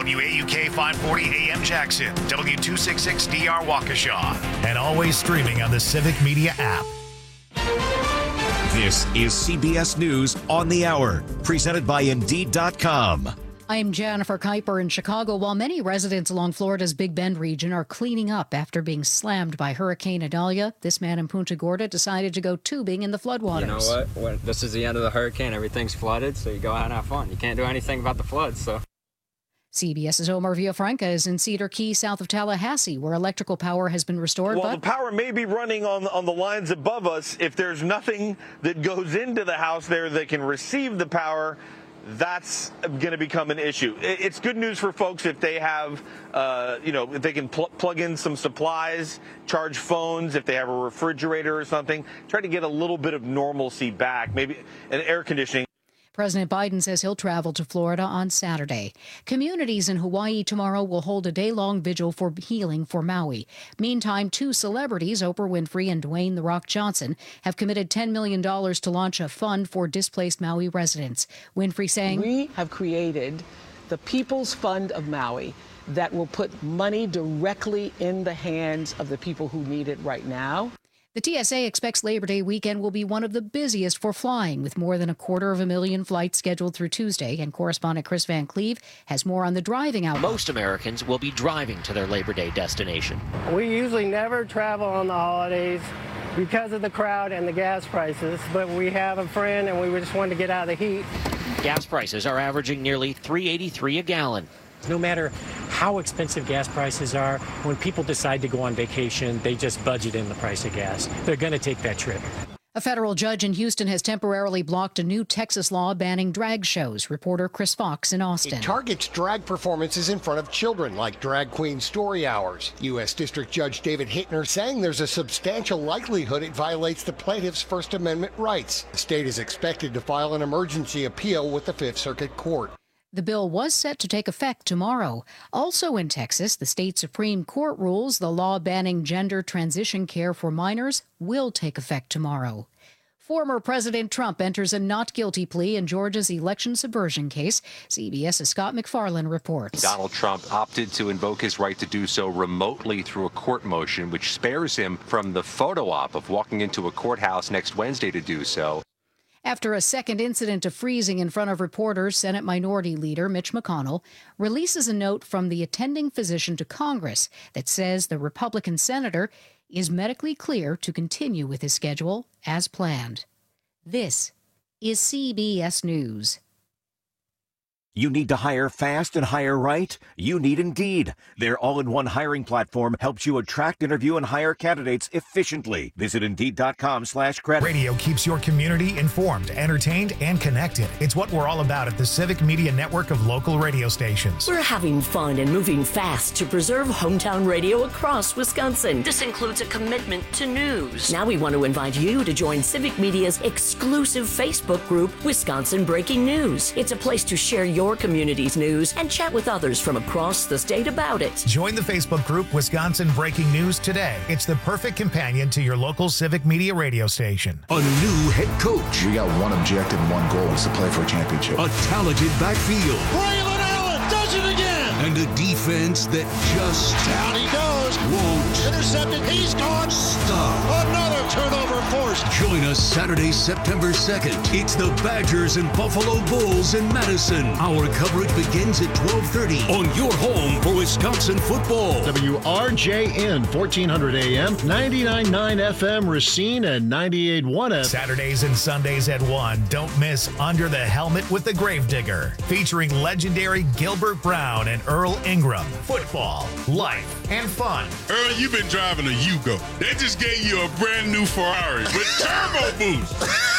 WAUK 540 AM Jackson, W266DR Waukesha, and always streaming on the Civic Media app. This is CBS News on the Hour, presented by Indeed.com. I'm Jennifer Kuiper in Chicago. While many residents along Florida's Big Bend region are cleaning up after being slammed by Hurricane Idalia, this man in Punta Gorda decided to go tubing in the floodwaters. You know what? When this is the end of the hurricane, everything's flooded, so you go out and have fun. You can't do anything about the floods, so. CBS's Omar Villafranca is in Cedar Key, south of Tallahassee, where electrical power has been restored. Well, the power may be running on the lines above us. If there's nothing that goes into the house there that can receive the power, that's going to become an issue. It's good news for folks if they have, if they can plug in some supplies, charge phones, if they have a refrigerator or something, try to get a little bit of normalcy back, maybe an air conditioning. President Biden says he'll travel to Florida on Saturday. Communities in Hawaii tomorrow will hold a day-long vigil for healing for Maui. Meantime, two celebrities, Oprah Winfrey and Dwayne "The Rock" Johnson, have committed $10 million to launch a fund for displaced Maui residents. Winfrey saying, "We have created the People's Fund of Maui that will put money directly in the hands of the people who need it right now." The TSA expects Labor Day weekend will be one of the busiest for flying, with more than 250,000 flights scheduled through Tuesday. And correspondent Chris Van Cleve has more on the driving outlook. Most Americans will be driving to their Labor Day destination. We usually never travel on the holidays because of the crowd and the gas prices, but we have a friend and we just wanted to get out of the heat. Gas prices are averaging nearly $3.83 a gallon. No matter how expensive gas prices are, when people decide to go on vacation, they just budget in the price of gas. They're going to take that trip. A federal judge in Houston has temporarily blocked a new Texas law banning drag shows. Reporter Chris Fox in Austin. It targets drag performances in front of children, like drag queen story hours. U.S. District Judge David Hittner saying there's a substantial likelihood it violates the plaintiff's First Amendment rights. The state is expected to file an emergency appeal with the Fifth Circuit Court. The bill was set to take effect tomorrow. Also in Texas, the state Supreme Court rules the law banning gender transition care for minors will take effect tomorrow. Former President Trump enters a not guilty plea in Georgia's election subversion case. CBS's Scott McFarland reports. Donald Trump opted to invoke his right to do so remotely through a court motion, which spares him from the photo op of walking into a courthouse next Wednesday to do so. After a second incident of freezing in front of reporters, Senate Minority Leader Mitch McConnell releases a note from the attending physician to Congress that says the Republican senator is medically clear to continue with his schedule as planned. This is CBS News. You need to hire fast and hire right? You need Indeed. Their all-in-one hiring platform helps you attract, interview, and hire candidates efficiently. Visit Indeed.com/credit. Radio keeps your community informed, entertained, and connected. It's what we're all about at the Civic Media Network of local radio stations. We're having fun and moving fast to preserve hometown radio across Wisconsin. This includes a commitment to news. Now we want to invite you to join Civic Media's exclusive Facebook group, Wisconsin Breaking News. It's a place to share your community's news and chat with others from across the state about it. Join the Facebook group Wisconsin Breaking News today. It's the perfect companion to your local Civic Media radio station. A new head coach. We got one objective and one goal, is to play for a championship. A talented backfield. Braylon Allen does it again. And a defense that just down he goes. Won't. Intercepted. He's gone. Stop. Another turnover forced. Join us Saturday, September 2nd. It's the Badgers and Buffalo Bulls in Madison. Our coverage begins at 12:30 on your home for Wisconsin football. WRJN 1400 AM, 99.9 FM Racine, and 98.1 FM. Saturdays and Sundays at 1. Don't miss Under the Helmet with the Gravedigger, featuring legendary Gilbert Brown and Earl Ingram. Football, life, and fun. Earl, you've been driving a Yugo. They just gave you a brand new Ferrari with turbo boost.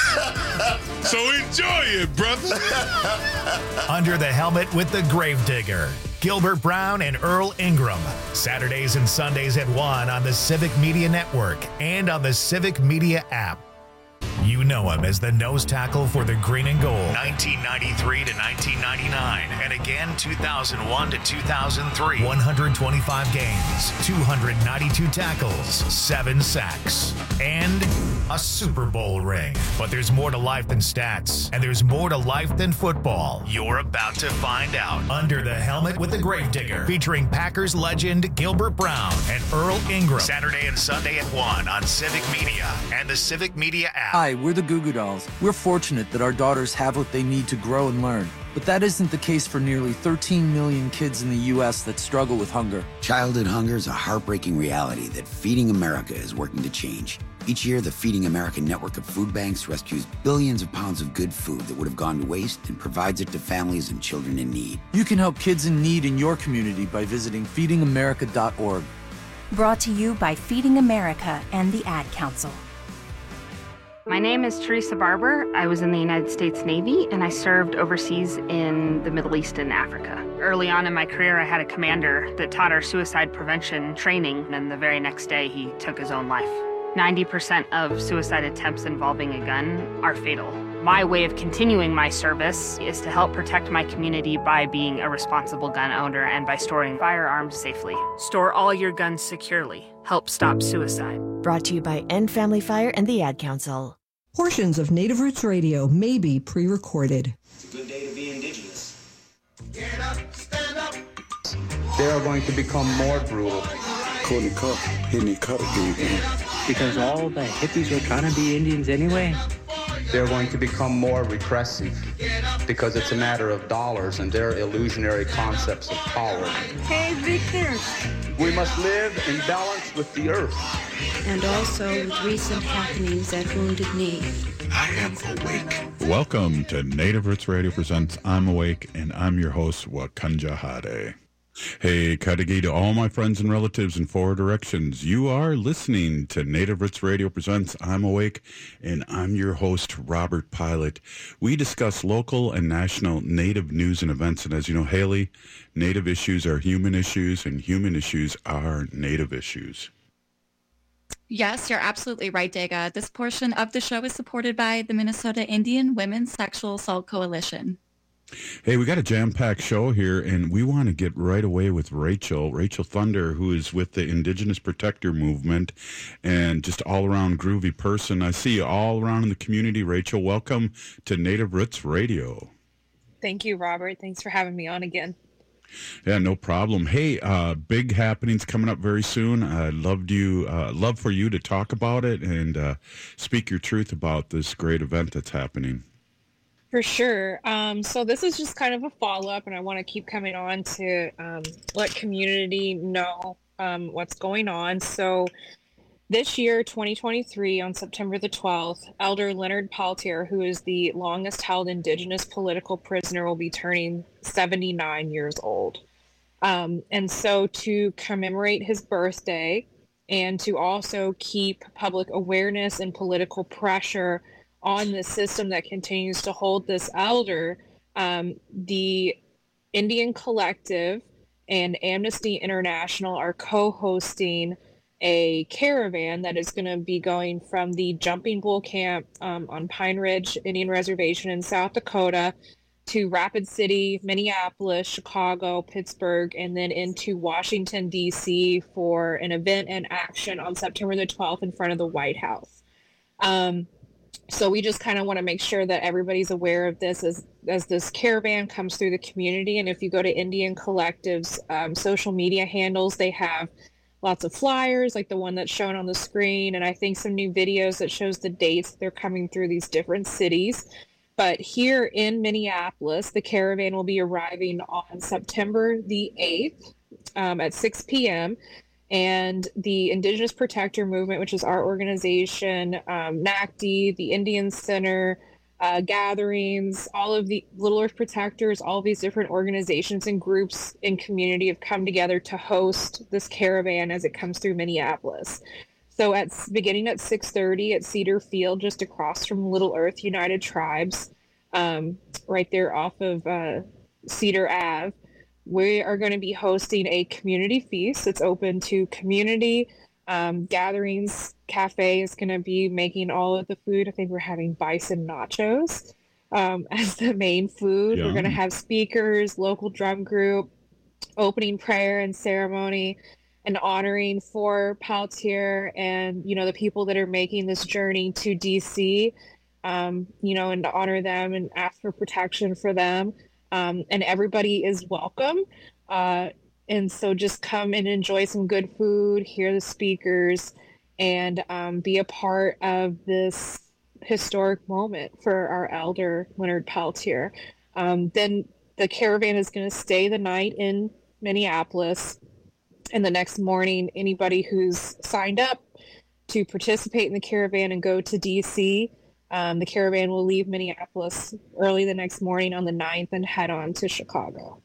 So enjoy it, brother. Under the Helmet with the Gravedigger. Gilbert Brown and Earl Ingram. Saturdays and Sundays at 1 on the Civic Media Network and on the Civic Media app. You You know him as the nose tackle for the Green and Gold, 1993 to 1999, and again 2001 to 2003. 125 games, 292 tackles, 7 sacks, and a Super Bowl ring. But there's more to life than stats, and there's more to life than football. You're about to find out. Under the Helmet with the Gravedigger, featuring Packers legend Gilbert Brown and Earl Ingram. Saturday and Sunday at 1 on Civic Media and the Civic Media app. Hi, we're the Goo Goo Dolls. We're fortunate that our daughters have what they need to grow and learn. But that isn't the case for nearly 13 million kids in the U.S. that struggle with hunger. Childhood hunger is a heartbreaking reality that Feeding America is working to change. Each year, the Feeding America network of food banks rescues billions of pounds of good food that would have gone to waste and provides it to families and children in need. You can help kids in need in your community by visiting feedingamerica.org. Brought to you by Feeding America and the Ad Council. My name is Teresa Barber. I was in the United States Navy, and I served overseas in the Middle East and Africa. Early on in my career, I had a commander that taught our suicide prevention training, and the very next day, he took his own life. 90% of suicide attempts involving a gun are fatal. My way of continuing my service is to help protect my community by being a responsible gun owner and by storing firearms safely. Store all your guns securely. Help stop suicide. Brought to you by End Family Fire and the Ad Council. Portions of Native Roots Radio may be pre-recorded. It's a good day to be indigenous. Get up, stand up. They are going to become more brutal. Because all the hippies were trying to be Indians anyway. They're going to become more repressive because it's a matter of dollars and their illusionary concepts of power. Hey, Victor. We must live in balance with the earth. And also with recent happenings at Wounded Knee. I am awake. Welcome to Native Roots Radio presents I'm Awake, and I'm your host, Wakanja Hade. Hey, Kadagi to all my friends and relatives in 4 directions. You are listening to Native Roots Radio presents I'm Awake, and I'm your host, Robert Pilot. We discuss local and national Native news and events, and as you know, Haley, Native issues are human issues, and human issues are Native issues. Yes, you're absolutely right, Dega. This portion of the show is supported by the Minnesota Indian Women's Sexual Assault Coalition. Hey, we got a jam-packed show here, and we want to get right away with Rachel Thunder, who is with the Indigenous Protector Movement and just all-around groovy person. I see you all around in the community. Rachel, welcome to Native Roots Radio. Thank you, Robert. Thanks for having me on again. Yeah, no problem. Hey, big happenings coming up very soon. I'd love for you to talk about it and speak your truth about this great event that's happening. For sure. So this is just kind of a follow-up, and I want to keep coming on to let community know what's going on. So this year, 2023, on September the 12th, Elder Leonard Paltier, who is the longest-held Indigenous political prisoner, will be turning 79 years old. And so to commemorate his birthday and to also keep public awareness and political pressure on the system that continues to hold this elder, the Indian Collective and Amnesty International are co-hosting a caravan that is going to be going from the Jumping Bull Camp on Pine Ridge Indian Reservation in South Dakota to Rapid City, Minneapolis, Chicago, Pittsburgh, and then into Washington, D.C. for an event and action on September the 12th in front of the White House. So we just kind of want to make sure that everybody's aware of this as this caravan comes through the community. And if you go to Indian Collective's social media handles, they have lots of flyers like the one that's shown on the screen. And I think some new videos that shows the dates they're coming through these different cities. But here in Minneapolis, the caravan will be arriving on September the 8th at 6 p.m. And the Indigenous Protector Movement, which is our organization, NACD, the Indian Center, gatherings, all of the Little Earth Protectors, all of these different organizations and groups in community have come together to host this caravan as it comes through Minneapolis. So beginning at 6:30 at Cedar Field, just across from Little Earth United Tribes, right there off of Cedar Ave, we are going to be hosting a community feast. It's open to community, Gatherings Cafe is going to be making all of the food. I think we're having bison nachos as the main food. Yum. We're going to have speakers, local drum group, opening prayer and ceremony, and honoring for Peltier and, the people that are making this journey to DC, and to honor them and ask for protection for them. And everybody is welcome. And so just come and enjoy some good food, hear the speakers, and be a part of this historic moment for our elder, Leonard Peltier. Then the caravan is going to stay the night in Minneapolis. And the next morning, anybody who's signed up to participate in the caravan and go to D.C., the caravan will leave Minneapolis early the next morning on the 9th and head on to Chicago.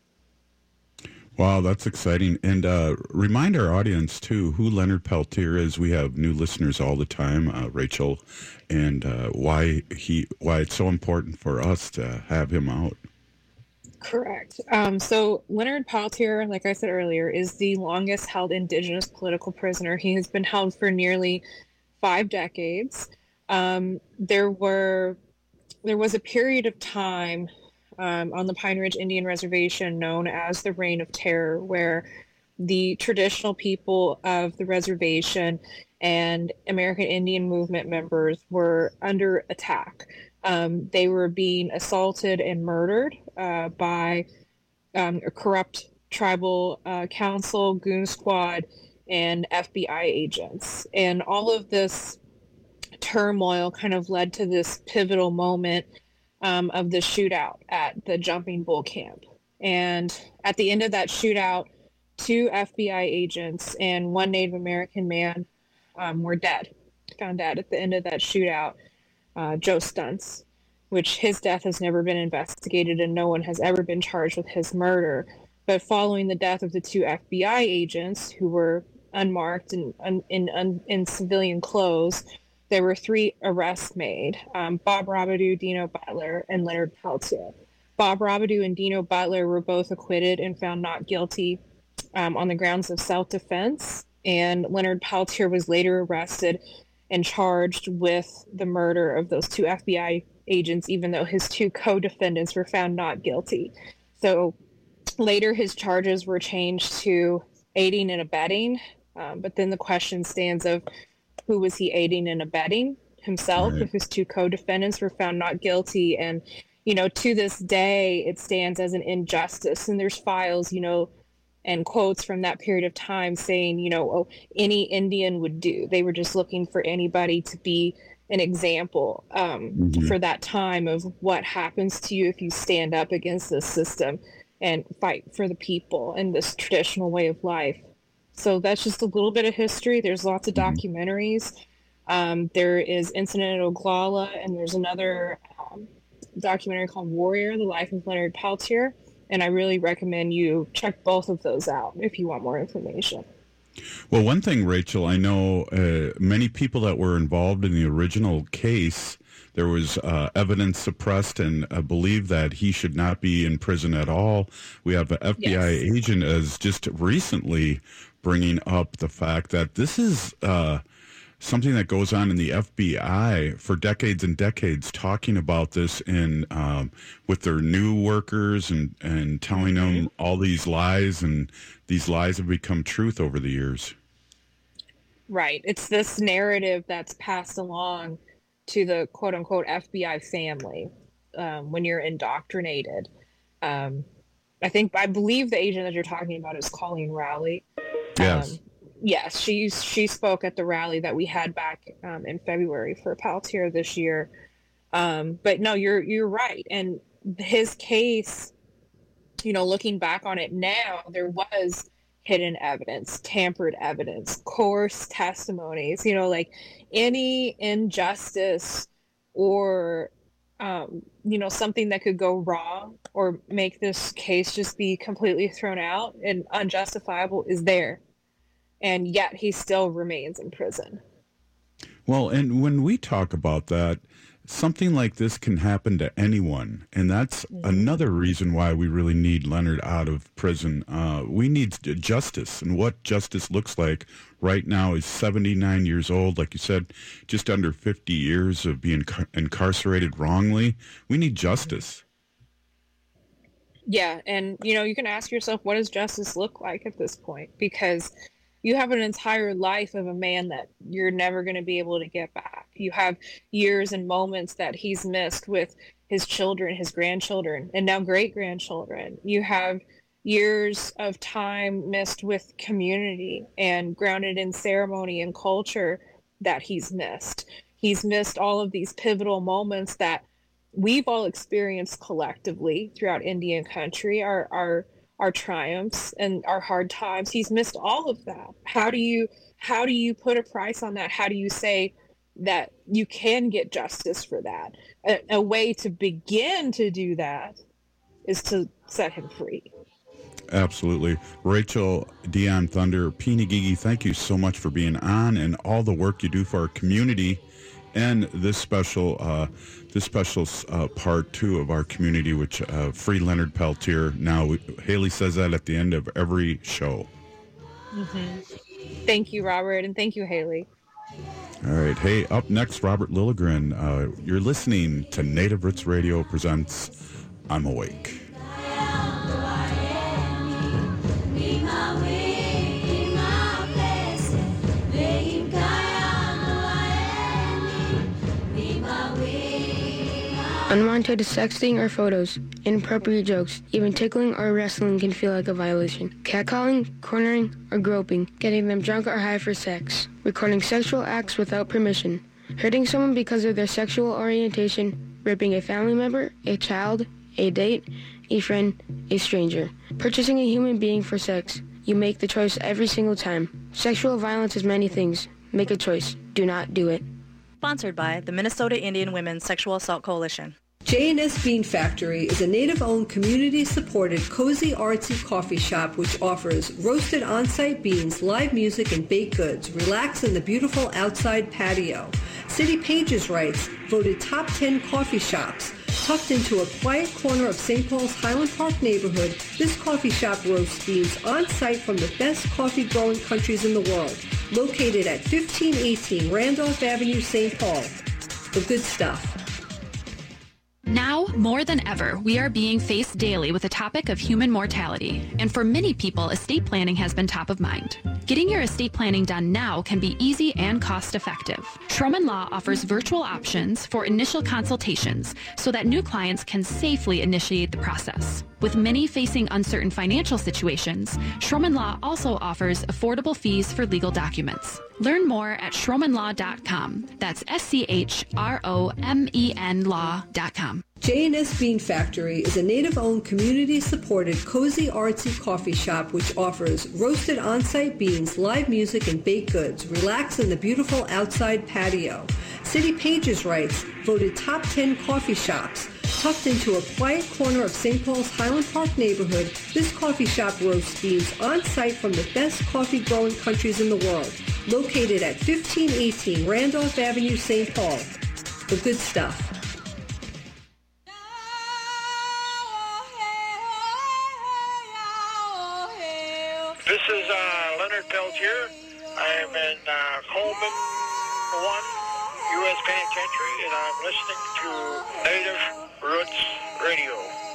Wow, that's exciting. And remind our audience, too, who Leonard Peltier is. We have new listeners all the time, Rachel, and why it's so important for us to have him out. Correct. So Leonard Peltier, like I said earlier, is the longest held Indigenous political prisoner. He has been held for nearly 5 decades. There was a period of time on the Pine Ridge Indian Reservation known as the Reign of Terror, where the traditional people of the reservation and American Indian Movement members were under attack. They were being assaulted and murdered by a corrupt tribal council, goon squad, and FBI agents. And all of this turmoil kind of led to this pivotal moment of the shootout at the Jumping Bull Camp. And at the end of that shootout, 2 FBI agents and 1 Native American man were found dead at the end of that shootout. Joe Stuntz, which his death has never been investigated and no one has ever been charged with his murder. But following the death of the 2 FBI agents who were unmarked and in civilian clothes, there were 3 arrests made: Bob Robidoux, Dino Butler, and Leonard Peltier. Bob Robidoux and Dino Butler were both acquitted and found not guilty on the grounds of self-defense, and Leonard Peltier was later arrested and charged with the murder of those 2 FBI agents, even though his 2 co-defendants were found not guilty. So later his charges were changed to aiding and abetting, but then the question stands of who was he aiding and abetting? Himself, if his 2 co-defendants were found not guilty. And, to this day, it stands as an injustice. And there's files, and quotes from that period of time saying, any Indian would do. They were just looking for anybody to be an example for that time of what happens to you if you stand up against this system and fight for the people and this traditional way of life. So that's just a little bit of history. There's lots of documentaries. There is Incident at Oglala, and there's another documentary called Warrior, The Life of Leonard Peltier. And I really recommend you check both of those out if you want more information. Well, one thing, Rachel, I know many people that were involved in the original case, there was evidence suppressed, and I believe that he should not be in prison at all. We have an FBI agent as just recently bringing up the fact that this is something that goes on in the FBI for decades and decades, talking about this in with their new workers and telling them all these lies, and these lies have become truth over the years. Right. It's this narrative that's passed along to the quote-unquote FBI family when you're indoctrinated. I believe the agent that you're talking about is Colleen Rowley. Yes. Yes, she spoke at the rally that we had back in February for Peltier this year. But no, you're right. And his case, looking back on it now, there was hidden evidence, tampered evidence, coerced testimonies, like any injustice or, something that could go wrong or make this case just be completely thrown out and unjustifiable is there. And yet he still remains in prison. Well, and when we talk about that, something like this can happen to anyone, and that's another reason why we really need Leonard out of prison. We need justice, and what justice looks like right now is 79 years old, like you said, just under 50 years of being incarcerated wrongly. We need justice. Yeah, and you can ask yourself, what does justice look like at this point? Because you have an entire life of a man that you're never going to be able to get back. You have years and moments that he's missed with his children, his grandchildren, and now great-grandchildren. You have years of time missed with community and grounded in ceremony and culture that he's missed. He's missed all of these pivotal moments that we've all experienced collectively throughout Indian country, our triumphs and our hard times. He's missed all of that. How do you put a price on that? How do you say that you can get justice for that? A way to begin to do that is to set him free. Absolutely. Rachel Dion Thunder, Pinigigi, thank you so much for being on and all the work you do for our community and this special part two of our community, which free Leonard Peltier. Now, Haley says that at the end of every show. Mm-hmm. Thank you, Robert, and thank you, Haley. All right. Hey, up next, Robert Lilligren. You're listening to Native Roots Radio presents I'm Awake. Unwanted sexting or photos, inappropriate jokes, even tickling or wrestling can feel like a violation. Catcalling, cornering, or groping, getting them drunk or high for sex, recording sexual acts without permission, hurting someone because of their sexual orientation, raping a family member, a child, a date, a friend, a stranger, purchasing a human being for sex. You make the choice every single time. Sexual violence is many things. Make a choice. Do not do it. Sponsored by the Minnesota Indian Women's Sexual Assault Coalition. J&S Bean Factory is a Native-owned, community-supported, cozy, artsy coffee shop which offers roasted on-site beans, live music, and baked goods. Relax in the beautiful outside patio. City Pages writes, voted top 10 coffee shops. Tucked into a quiet corner of St. Paul's Highland Park neighborhood, this coffee shop roasts beans on-site from the best coffee-growing countries in the world. Located at 1518 Randolph Avenue, St. Paul. The good stuff. Now, more than ever, we are being faced daily with the topic of human mortality, and for many people, estate planning has been top of mind. Getting your estate planning done now can be easy and cost-effective. Schroman Law offers virtual options for initial consultations so that new clients can safely initiate the process. With many facing uncertain financial situations, Schroman Law also offers affordable fees for legal documents. Learn more at schromanlaw.com. That's SCHROMEN law.com. J&S Bean Factory is a Native-owned, community-supported, cozy, artsy coffee shop which offers roasted on-site beans, live music, and baked goods. Relax in the beautiful outside patio. City Pages writes, voted top 10 coffee shops. Tucked into a quiet corner of St. Paul's Highland Park neighborhood, this coffee shop roasts beans on-site from the best coffee-growing countries in the world. Located at 1518 Randolph Avenue, St. Paul. The good stuff. This is Leonard Peltier. I am in Coleman 1 U.S. Penitentiary, and I'm listening to Native Roots Radio.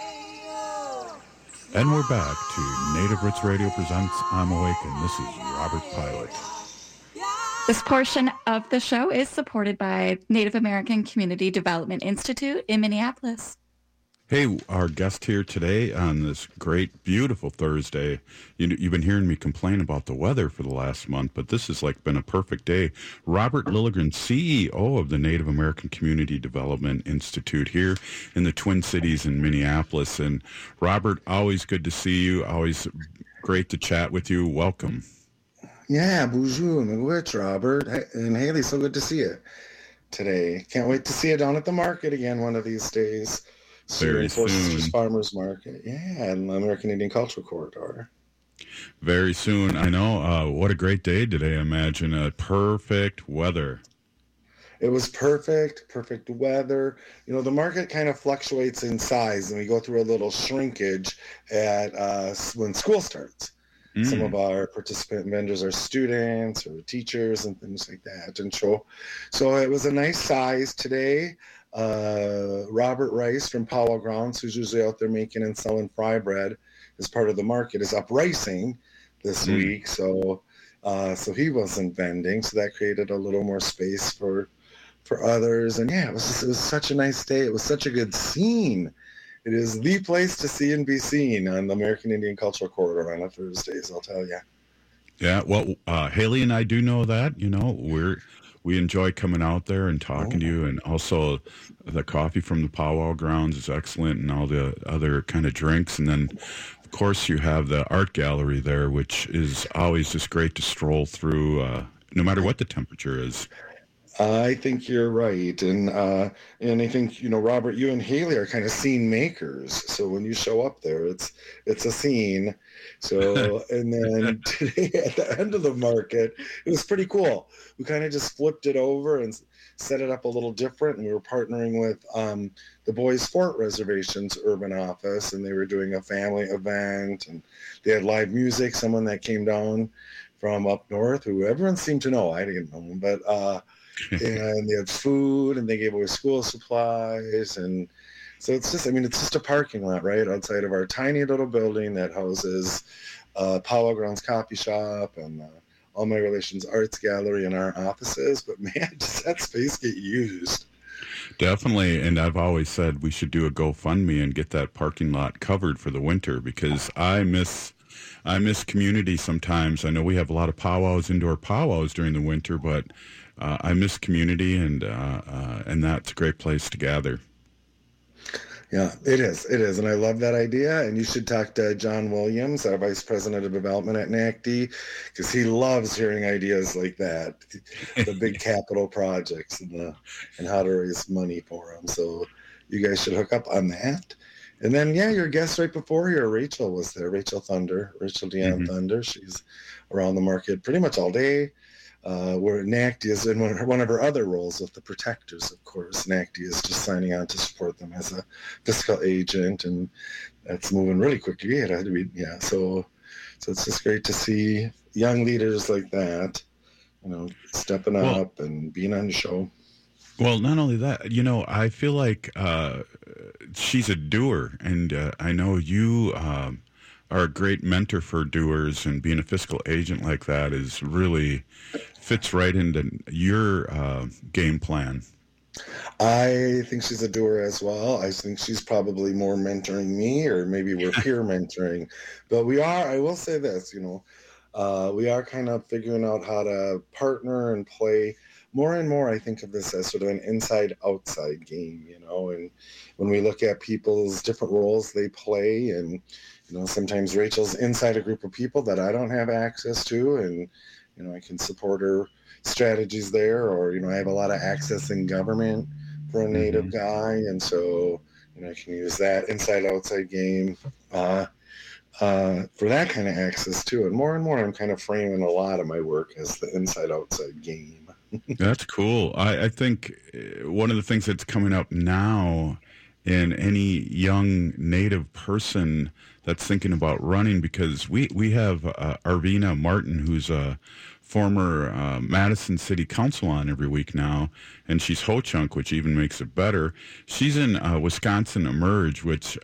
And we're back to Native Roots Radio presents I'm Awake, and this is Robert Pilot. This portion of the show is supported by Native American Community Development Institute in Minneapolis. Hey, our guest here today on this great, beautiful Thursday. You've been hearing me complain about the weather for the last month, but this has been a perfect day. Robert Lilligren, CEO of the Native American Community Development Institute here in the Twin Cities in Minneapolis. And Robert, always good to see you. Always great to chat with you. Welcome. Yeah, bonjour, miigwech, Robert. And Haley, so good to see you today. Can't wait to see you down at the market again one of these days. Very soon. Farmers Market, yeah, and American Indian Cultural Corridor. Very soon. I know. What a great day today. Imagine perfect weather. It was perfect weather. You know, the market kind of fluctuates in size, and we go through a little shrinkage at when school starts. Some of our participant vendors are students or teachers and things like that. And so it was a nice size today. Robert Rice from Powell Grounds, who's usually out there making and selling fry bread as part of the market, is up ricing this week. So he wasn't vending. So that created a little more space for others. And yeah, it was such a nice day. It was such a good scene. It is the place to see and be seen on the American Indian Cultural Corridor on a Thursdays, I'll tell you. Yeah, well, Haley and I do know that. You know, we enjoy coming out there and talking to you, and also the coffee from the Powwow Grounds is excellent, and all the other kind of drinks. And then, of course, you have the art gallery there, which is always just great to stroll through, no matter what the temperature is. I think you're right, and I think, you know, Robert, you and Haley are kind of scene makers. So when you show up there, it's a scene. So and then today at the end of the market, it was pretty cool. We kind of just flipped it over and set it up a little different, and we were partnering with the Boys Fort Reservations Urban Office, and they were doing a family event, and they had live music. Someone that came down from up north, who everyone seemed to know. I didn't know him, but. And they had food, and they gave away school supplies, and so it's just a parking lot right outside of our tiny little building that houses Powwow Grounds Coffee Shop and All My Relations Arts Gallery and our offices. But man, does that space get used? Definitely, and I've always said we should do a GoFundMe and get that parking lot covered for the winter, because I miss community sometimes. I know we have a lot of powwows, indoor powwows during the winter, but I miss community, and that's a great place to gather. Yeah, it is, and I love that idea. And you should talk to John Williams, our Vice President of Development at NACD, because he loves hearing ideas like that, the big capital projects and how to raise money for them. So you guys should hook up on that. And then, yeah, your guest right before here, Rachel, was there. Rachel Dion Thunder. She's around the market pretty much all day. Where NACD is in one of her other roles with the Protectors, of course. NACD is just signing on to support them as a fiscal agent, and that's moving really quickly. It had to be, yeah. So it's just great to see young leaders like that, you know, stepping up and being on the show. Well, not only that, you know, I feel like she's a doer, and I know you are a great mentor for doers, and being a fiscal agent like that is really fits right into your game plan. I think she's a doer as well. I think she's probably more mentoring me, or maybe we're peer mentoring. But I will say this, you know, we are kind of figuring out how to partner and play more and more. I think of this as sort of an inside-outside game, you know, and when we look at people's different roles they play, and, you know, sometimes Rachel's inside a group of people that I don't have access to, and, you know, I can support her strategies there, or, you know, I have a lot of access in government for a Native guy, and so, you know, I can use that inside-outside game for that kind of access too. And more I'm kind of framing a lot of my work as the inside-outside game. That's cool. I think one of the things that's coming up now in any young Native person that's thinking about running, because we have Arvina Martin, who's a former Madison City Council on every week now, and she's Ho-Chunk, which even makes it better. She's in Wisconsin Emerge, which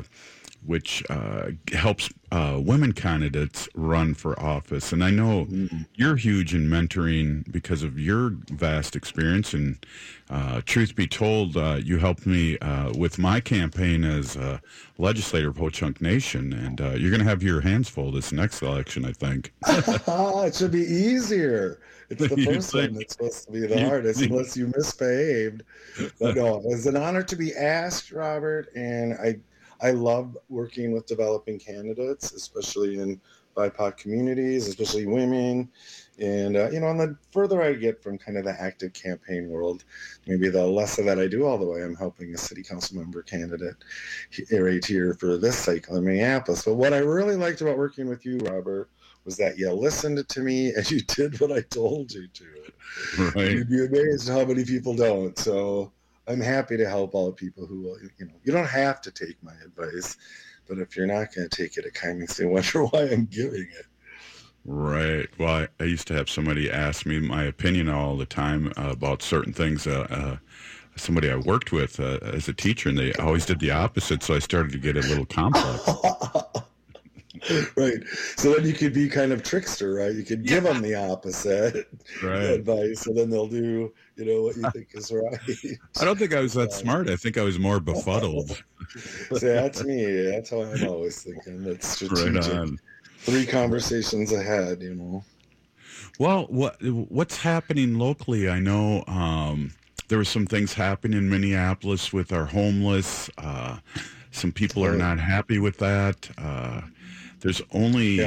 helps women candidates run for office. And I know you're huge in mentoring because of your vast experience. And truth be told, you helped me with my campaign as a legislator of Ho-Chunk Nation. And you're going to have your hands full this next election, I think. It should be easier. It's the first one that's supposed to be the hardest, unless you misbehaved. But no, it's an honor to be asked, Robert. And I love working with developing candidates, especially in BIPOC communities, especially women. And, and the further I get from kind of the active campaign world, maybe the less of that I do, although I am helping a city council member candidate right here for this cycle in Minneapolis. But what I really liked about working with you, Robert, was that you listened to me and you did what I told you to. Right. You'd be amazed how many people don't. So I'm happy to help all the people who will, you don't have to take my advice, but if you're not going to take it, it kind of makes me wonder why I'm giving it. Right. Well, I used to have somebody ask me my opinion all the time about certain things. Somebody I worked with as a teacher, and they always did the opposite, so I started to get a little complex. Right. So then you could be kind of trickster, right? You could give them the opposite advice, and then they'll do, what you think is right. I don't think I was that smart. I think I was more befuddled. See, that's me. That's how I'm always thinking. That's strategic. Right on. 3 conversations ahead, Well, what's happening locally? I know there were some things happening in Minneapolis with our homeless. Some people are not happy with that. There's only,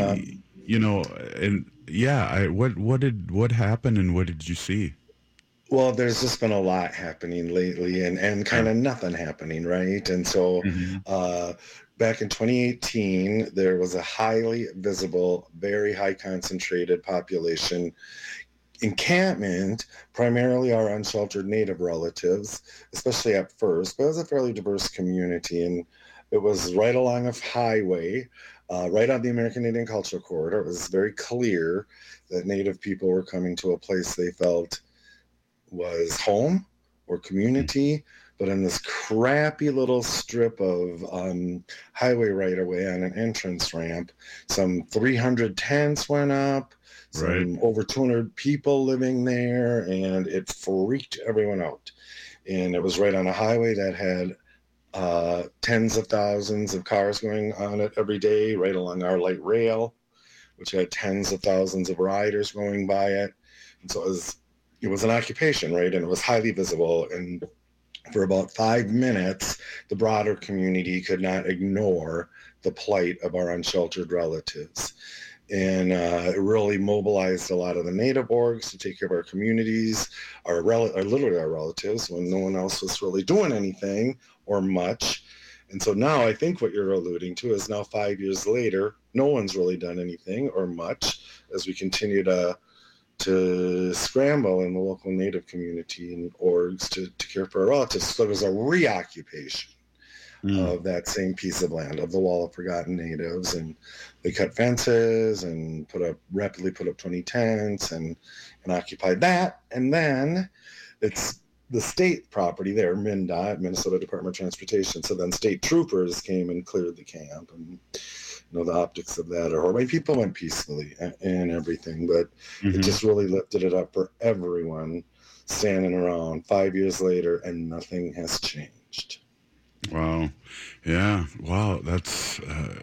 what happened and what did you see? Well, there's just been a lot happening lately and kind of nothing happening, right? And so back in 2018, there was a highly visible, very high concentrated population encampment, primarily our unsheltered Native relatives, especially at first, but it was a fairly diverse community. And it was right along a highway, right on the American Indian Cultural Corridor. It was very clear that Native people were coming to a place they felt was home or community, but in this crappy little strip of highway right away on an entrance ramp, some 300 tents went up, over 200 people living there, and it freaked everyone out. And it was right on a highway that had tens of thousands of cars going on it every day, right along our light rail, which had tens of thousands of riders going by it. And so it was an occupation, right? And it was highly visible. And for about 5 minutes, the broader community could not ignore the plight of our unsheltered relatives. And it really mobilized a lot of the Native orgs to take care of our communities, literally our relatives, when no one else was really doing anything or much. And so now I think what you're alluding to is now 5 years later, no one's really done anything or much as we continue to scramble in the local Native community and orgs to care for our relatives. So there was a reoccupation of that same piece of land, of the Wall of Forgotten Natives, and they cut fences and rapidly put up 20 tents and occupied that. And then it's the state property there, MnDOT, Minnesota Department of Transportation. So then state troopers came and cleared the camp, and the optics of that are horrible. People went peacefully and everything, but it just really lifted it up for everyone standing around 5 years later, and nothing has changed. Wow. Yeah. Wow. That's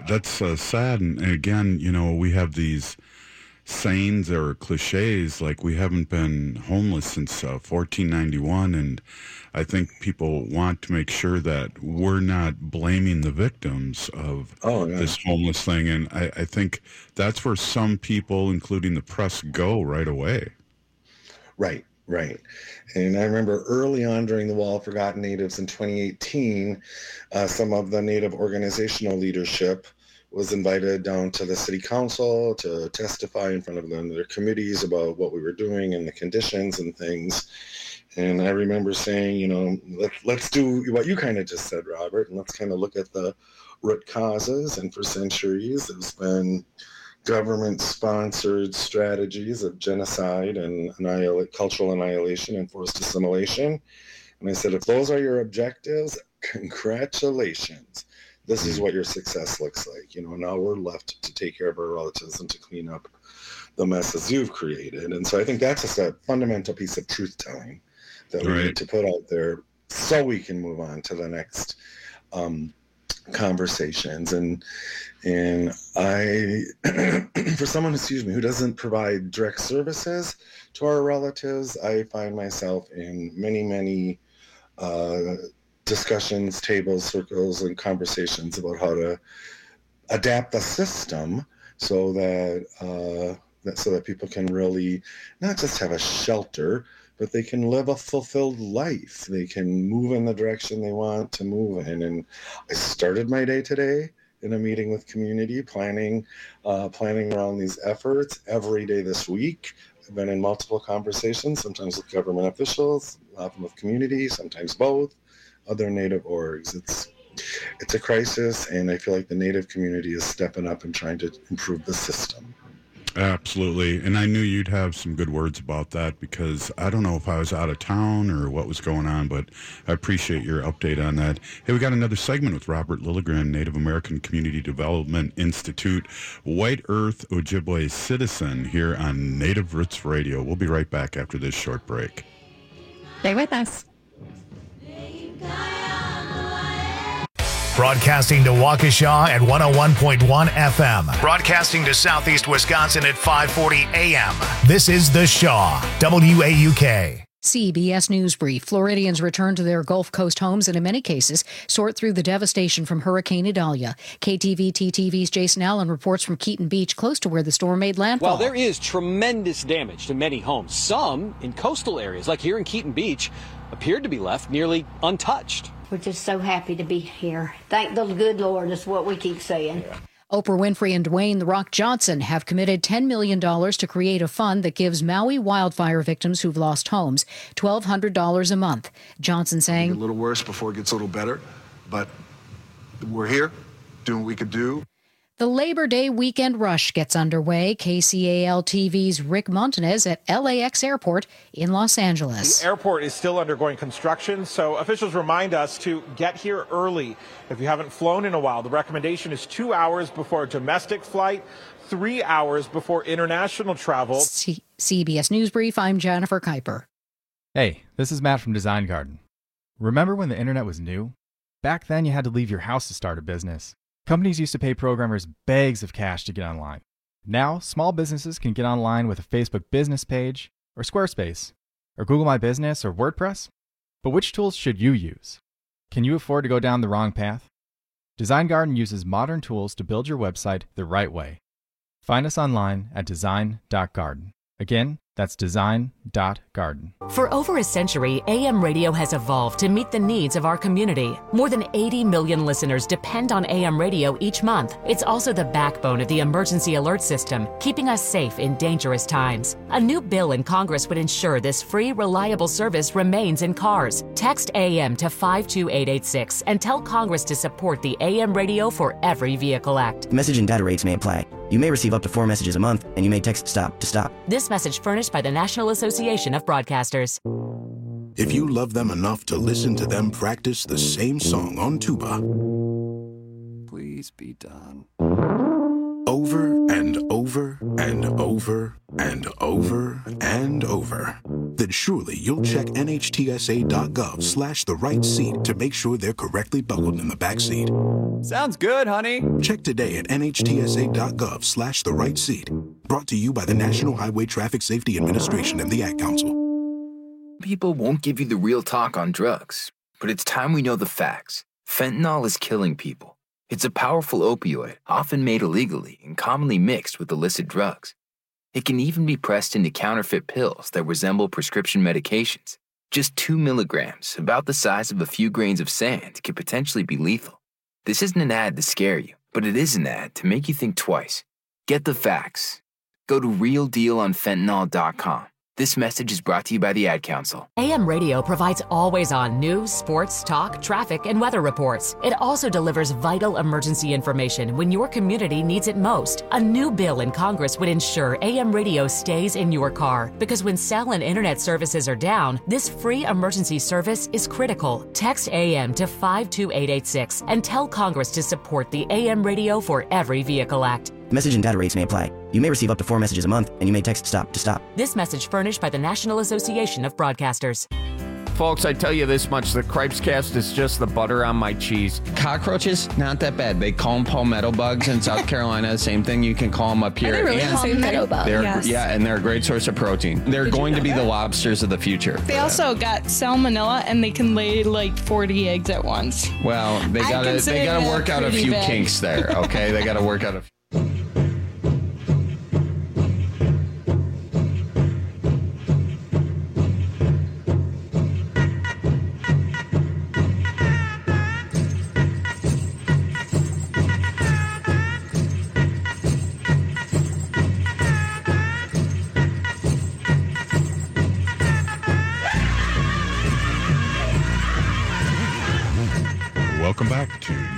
sad. And again, we have these sayings or cliches like we haven't been homeless since 1491. And I think people want to make sure that we're not blaming the victims of this homeless thing. And I think that's where some people, including the press, go right away. Right. And I remember early on during the Wall of Forgotten Natives in 2018, some of the Native organizational leadership was invited down to the city council to testify in front of their committees about what we were doing and the conditions and things. And I remember saying, let's do what you kind of just said, Robert, and let's kind of look at the root causes. And for centuries, there's been government-sponsored strategies of genocide and cultural annihilation and forced assimilation. And I said, if those are your objectives, congratulations. This is what your success looks like. Now we're left to take care of our relatives and to clean up the messes you've created. And so I think that's just a fundamental piece of truth-telling that we need to put out there so we can move on to the next conversations. And I, for someone, who doesn't provide direct services to our relatives, I find myself in many, many discussions, tables, circles, and conversations about how to adapt the system so that people can really not just have a shelter, but they can live a fulfilled life. They can move in the direction they want to move in. And I started my day today in a meeting with community, planning around these efforts every day this week. I've been in multiple conversations, sometimes with government officials, often with community, sometimes both, other Native orgs. It's a crisis, and I feel like the Native community is stepping up and trying to improve the system. Absolutely. And I knew you'd have some good words about that, because I don't know if I was out of town or what was going on, but I appreciate your update on that. Hey, we got another segment with Robert Lilligren, Native American Community Development Institute, White Earth Ojibwe citizen, here on Native Roots Radio. We'll be right back after this short break. Stay with us. Broadcasting to Waukesha at 101.1 FM. Broadcasting to Southeast Wisconsin at 540 AM. This is The Shaw, WAUK. CBS News Brief. Floridians return to their Gulf Coast homes and in many cases sort through the devastation from Hurricane Idalia. KTVT-TV's Jason Allen reports from Keaton Beach, close to where the storm made landfall. Well, there is tremendous damage to many homes. Some in coastal areas, like here in Keaton Beach, appeared to be left nearly untouched. We're just so happy to be here. Thank the good Lord is what we keep saying. Yeah. Oprah Winfrey and Dwayne "The Rock" Johnson have committed $10 million to create a fund that gives Maui wildfire victims who've lost homes $1,200 a month. Johnson saying, a little worse before it gets a little better, but we're here doing what we could do. The Labor Day weekend rush gets underway. KCAL-TV's Rick Montanez at LAX Airport in Los Angeles. The airport is still undergoing construction, so officials remind us to get here early. If you haven't flown in a while, the recommendation is 2 hours before a domestic flight, 3 hours before international travel. CBS News Brief, I'm Jennifer Kuiper. Hey, this is Matt from Design Garden. Remember when the internet was new? Back then you had to leave your house to start a business. Companies used to pay programmers bags of cash to get online. Now, small businesses can get online with a Facebook business page, or Squarespace, or Google My Business, or WordPress. But which tools should you use? Can you afford to go down the wrong path? Design Garden uses modern tools to build your website the right way. Find us online at design.garden. Again, that's design.garden. For over a century, AM radio has evolved to meet the needs of our community. More than 80 million listeners depend on AM radio each month. It's also the backbone of the emergency alert system, keeping us safe in dangerous times. A new bill in Congress would ensure this free, reliable service remains in cars. Text AM to 52886 and tell Congress to support the AM radio for every vehicle act. Message and data rates may apply. You may receive up to 4 messages a month, and you may text STOP to stop. This message furnished by the National Association of Broadcasters. If you love them enough to listen to them practice the same song on tuba, please be done. Over and over and over and over and over, then surely you'll check NHTSA.gov/the right seat to make sure they're correctly buckled in the back seat. Sounds good, honey. Check today at NHTSA.gov/the right seat. Brought to you by the National Highway Traffic Safety Administration and the Ad Council. People won't give you the real talk on drugs, but it's time we know the facts. Fentanyl is killing people. It's a powerful opioid, often made illegally and commonly mixed with illicit drugs. It can even be pressed into counterfeit pills that resemble prescription medications. Just 2 milligrams, about the size of a few grains of sand, can potentially be lethal. This isn't an ad to scare you, but it is an ad to make you think twice. Get the facts. Go to realdealonfentanyl.com. This message is brought to you by the Ad Council. AM radio provides always-on news, sports, talk, traffic, and weather reports. It also delivers vital emergency information when your community needs it most. A new bill in Congress would ensure AM radio stays in your car, because when cell and internet services are down, this free emergency service is critical. Text AM to 52886 and tell Congress to support the AM radio for every vehicle act. Message and data rates may apply. You may receive up to 4 messages a month, and you may text STOP to stop. This message furnished by the National Association of Broadcasters. Folks, I tell you this much, the Cripes Cast is just the butter on my cheese. Cockroaches, not that bad. They call them palmetto bugs in South Carolina. Same thing, you can call them up here. Are they really palmetto bugs? Yes. Yeah, and they're a great source of protein. They're going to be the lobsters of the future. They also got salmonella, and they can lay like 40 eggs at once. Well, they gotta work out a few kinks there, okay? They gotta work out a few.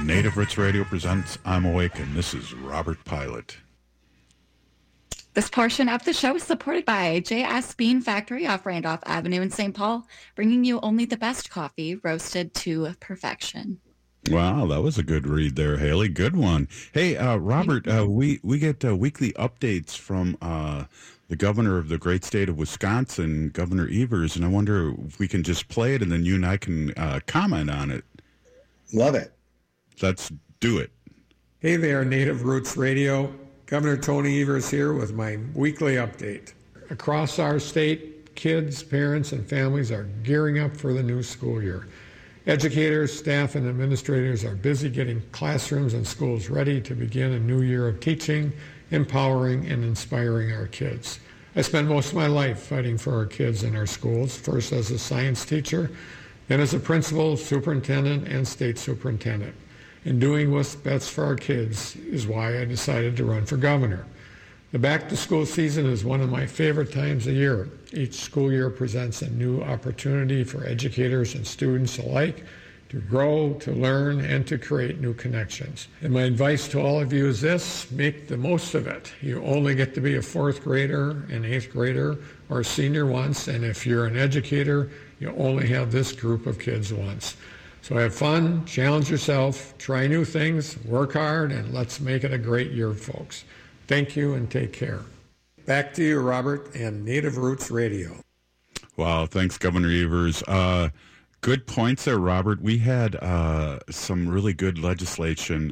Native Roots Radio presents I'm Awake, and this is Robert Pilot. This portion of the show is supported by J.S. Bean Factory off Randolph Avenue in St. Paul, bringing you only the best coffee roasted to perfection. Wow, that was a good read there, Haley. Good one. Hey, Robert, we get weekly updates from the governor of the great state of Wisconsin, Governor Evers, and I wonder if we can just play it and then you and I can comment on it. Love it. Let's do it. Hey there, Native Roots Radio. Governor Tony Evers here with my weekly update. Across our state, kids, parents, and families are gearing up for the new school year. Educators, staff, and administrators are busy getting classrooms and schools ready to begin a new year of teaching, empowering, and inspiring our kids. I spent most of my life fighting for our kids in our schools, first as a science teacher, then as a principal, superintendent, and state superintendent. And doing what's best for our kids is why I decided to run for governor. The back-to-school season is one of my favorite times of year. Each school year presents a new opportunity for educators and students alike to grow, to learn, and to create new connections. And my advice to all of you is this: make the most of it. You only get to be a fourth grader, an eighth grader, or a senior once, and if you're an educator, you only have this group of kids once. So have fun, challenge yourself, try new things, work hard, and let's make it a great year, folks. Thank you and take care. Back to you, Robert, and Native Roots Radio. Wow, thanks, Governor Evers. Good points there, Robert. We had some really good legislation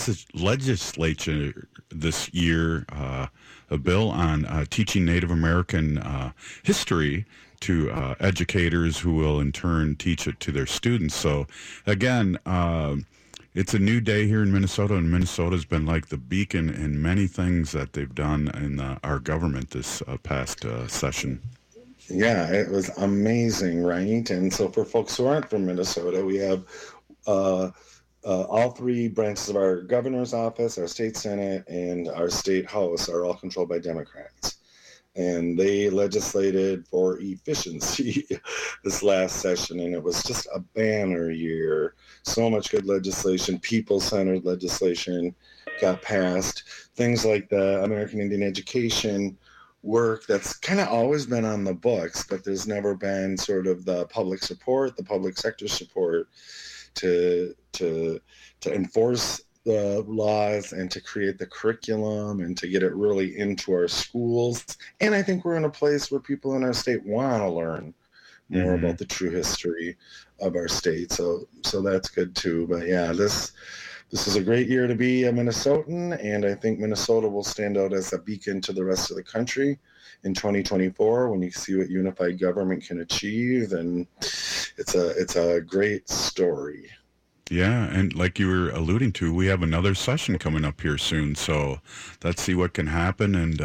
this year, a bill on teaching Native American history to educators who will in turn teach it to their students. So again, it's a new day here in Minnesota, and Minnesota's been like the beacon in many things that they've done in our government this past session. Yeah, it was amazing, right? And so for folks who aren't from Minnesota, we have all three branches of our governor's office, our state senate, and our state house are all controlled by Democrats. And they legislated for efficiency this last session, and it was just a banner year. So much good legislation, people-centered legislation got passed. Things like the American Indian Education work that's kind of always been on the books, but there's never been sort of the public support, the public sector support to enforce the laws and to create the curriculum and to get it really into our schools. And I think we're in a place where people in our state want to learn more about the true history of our state. So that's good too. But yeah, this is a great year to be a Minnesotan, and I think Minnesota will stand out as a beacon to the rest of the country in 2024 when you see what unified government can achieve, and it's a great story. Yeah, and like you were alluding to, we have another session coming up here soon, so let's see what can happen. And,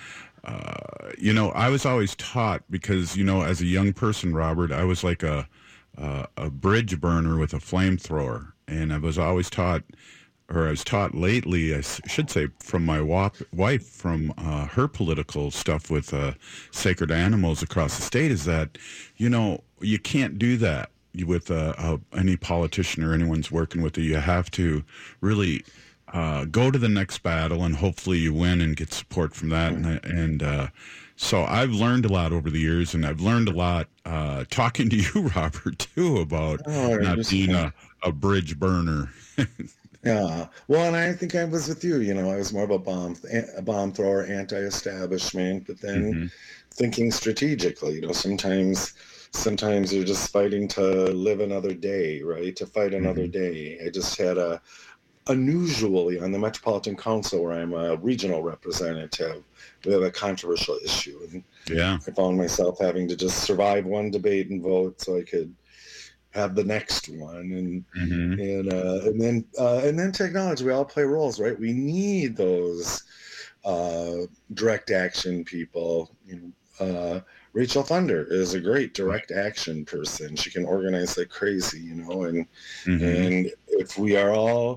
I was always taught, because, as a young person, Robert, I was like a bridge burner with a flamethrower, and I was always taught, or I was taught lately, I should say, from my wife, from her political stuff with sacred animals across the state, is that, you can't do that with any politician or anyone's working with you. You have to really go to the next battle, and hopefully you win and get support from that. And so I've learned a lot over the years, and I've learned a lot talking to you, Robert, too, about not being a bridge burner. Yeah. Well, and I think I was with you. I was more of a bomb thrower, anti-establishment, but then thinking strategically. Sometimes you're just fighting to live another day, right? To fight another day. I just had unusually on the Metropolitan Council, where I'm a regional representative, we have a controversial issue. And yeah, I found myself having to just survive one debate and vote so I could have the next one. And then technology, we all play roles, right? We need those direct action people. Rachel Thunder is a great direct action person. She can organize like crazy, and if we are all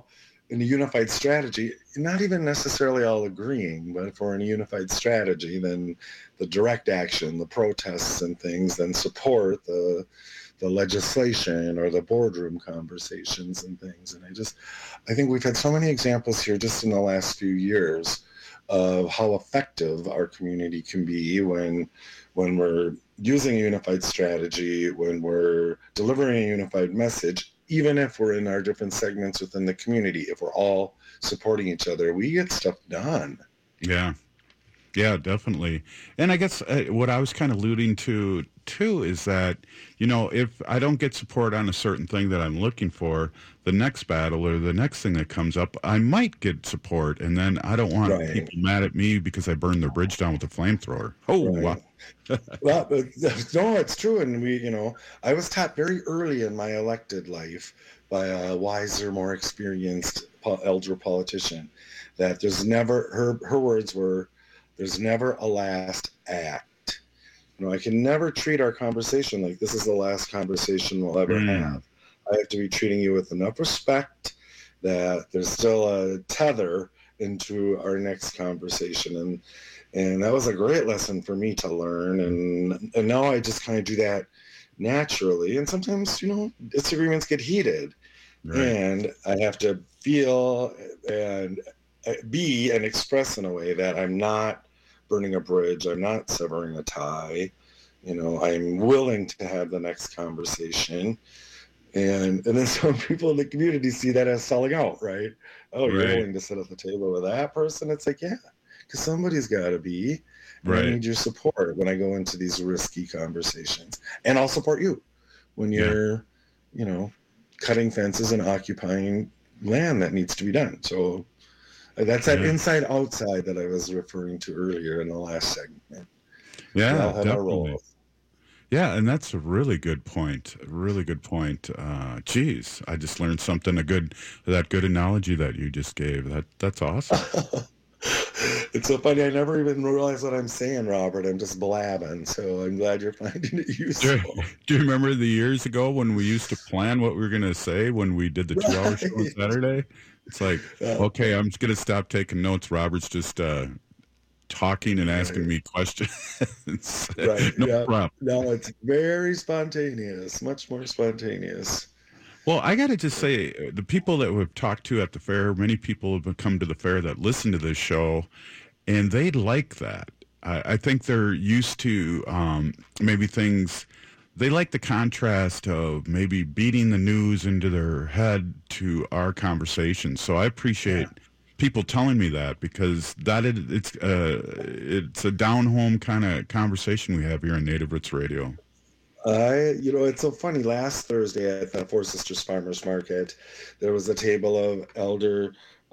in a unified strategy, not even necessarily all agreeing, but if we're in a unified strategy, then the direct action, the protests and things, then support the legislation or the boardroom conversations and things. And I think we've had so many examples here just in the last few years of how effective our community can be when we're using a unified strategy, when we're delivering a unified message, even if we're in our different segments within the community. If we're all supporting each other, we get stuff done. Yeah. Yeah, definitely. And I guess what I was kind of alluding to, too, is that, if I don't get support on a certain thing that I'm looking for, the next battle or the next thing that comes up, I might get support. And then I don't want people mad at me because I burned their bridge down with a flamethrower. Oh, wow. Well, no, it's true. And I was taught very early in my elected life by a wiser, more experienced elder politician that there's never, her words were, there's never a last act. I can never treat our conversation like this is the last conversation we'll ever have. I have to be treating you with enough respect that there's still a tether into our next conversation. And that was a great lesson for me to learn. And now I just kind of do that naturally. And sometimes, disagreements get heated. Right. And I have to feel and be and express in a way that I'm not burning a bridge, I'm not severing a tie. I'm willing to have the next conversation. And then some people in the community see that as selling out, right? Oh, you're willing to sit at the table with that person? It's like, yeah, because somebody's got to be. And I need your support when I go into these risky conversations. And I'll support you when you're, cutting fences and occupying land that needs to be done. So that's that inside outside that I was referring to earlier in the last segment. Yeah, definitely. Yeah, and that's a really good point. A really good point. Geez, I just learned something. That good analogy that you just gave. That's awesome. It's so funny. I never even realize what I'm saying, Robert. I'm just blabbing. So I'm glad you're finding it useful. Do you remember the years ago when we used to plan what we were going to say when we did the 2-hour show on Saturday? It's like, okay, I'm just going to stop taking notes. Robert's just talking and asking me questions. No problem. No, it's very spontaneous, much more spontaneous. Well, I got to just say, the people that we've talked to at the fair, many people have come to the fair that listen to this show, and they like that. I think they're used to maybe things. They like the contrast of maybe beating the news into their head to our conversation. So I appreciate people telling me that, because it's a down-home kind of conversation we have here on Native Roots Radio. It's so funny. Last Thursday at the Four Sisters Farmers Market, there was a table of elder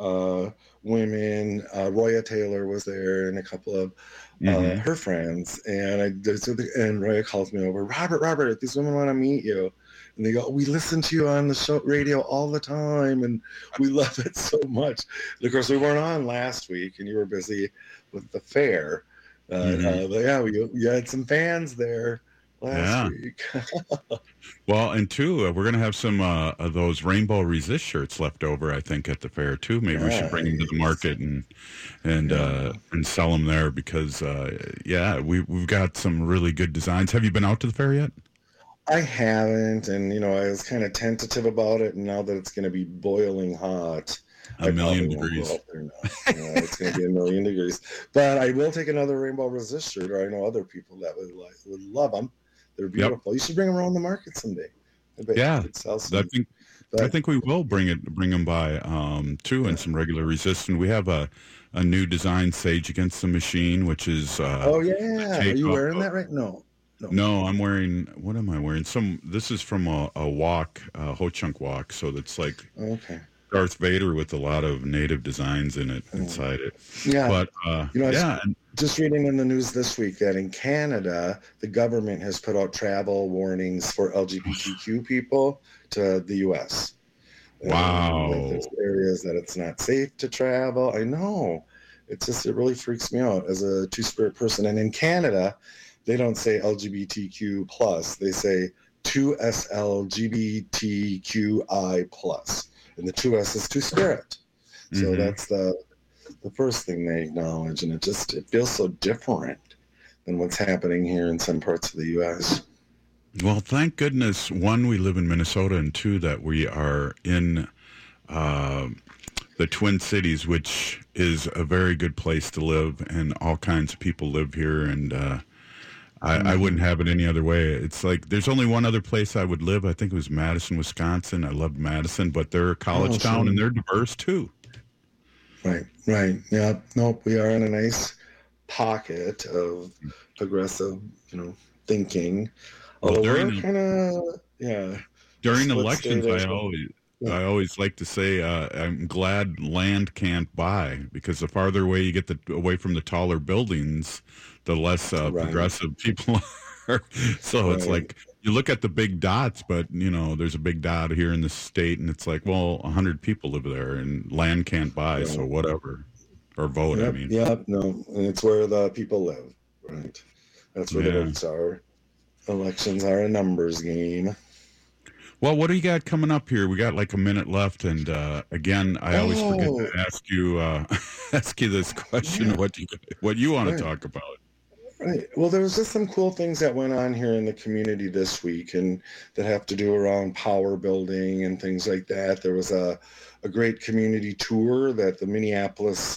women. Roya Taylor was there, and a couple of her friends. And Roya calls me over. Robert, these women want to meet you. And they go, we listen to you on the show radio all the time, and we love it so much. And of course, we weren't on last week, and you were busy with the fair. But you had some fans there last week. Well, and two, we're going to have some of those Rainbow Resist shirts left over, I think, at the fair too. Maybe we should bring them to the market and sell them there, because we've got some really good designs. Have you been out to the fair yet? I haven't, and I was kind of tentative about it, and now that it's going to be boiling hot, a million degrees. It's going to be 1,000,000 degrees. But I will take another Rainbow Resist shirt, or I know other people that would love them. They're beautiful. Yep. You should bring them around the market someday. I think we will bring them by too, and some regular Resist. And we have a new design, Sage Against the Machine, which is are you wearing that right? No, I'm wearing. What am I wearing? This is from a walk, Ho Chunk walk. So that's like Darth Vader with a lot of native designs in it inside it. Yeah, but just reading in the news this week that in Canada, the government has put out travel warnings for LGBTQ people to the U.S. Wow. There's areas that it's not safe to travel. I know. It really freaks me out as a Two-Spirit person. And in Canada, they don't say LGBTQ plus. They say 2SLGBTQI plus. And the 2S is Two-Spirit. So that's the first thing they acknowledge, and it feels so different than what's happening here in some parts of the U.S. Well, thank goodness, one, we live in Minnesota, and two, that we are in the Twin Cities, which is a very good place to live, and all kinds of people live here, and I wouldn't have it any other way. It's like there's only one other place I would live. I think it was Madison, Wisconsin. I loved Madison, but they're a college town, and they're diverse, too. Right. Yeah. Nope. We are in a nice pocket of progressive, thinking. Well, during elections, I always like to say I'm glad land can't buy, because the farther away you get away from the taller buildings, the less progressive people are. So it's like you look at the big dots, but there's a big dot here in the state, and it's like, well, 100 people live there, and land can't buy, so whatever, or vote. Yep, I mean, and it's where the people live, right? That's where the votes are. Elections are a numbers game. Well, what do you got coming up here? We got like a minute left, and again, I always forget to ask you this question: what you want to talk about? Right. Well, there was just some cool things that went on here in the community this week, and that have to do around power building and things like that. There was a great community tour that the Minneapolis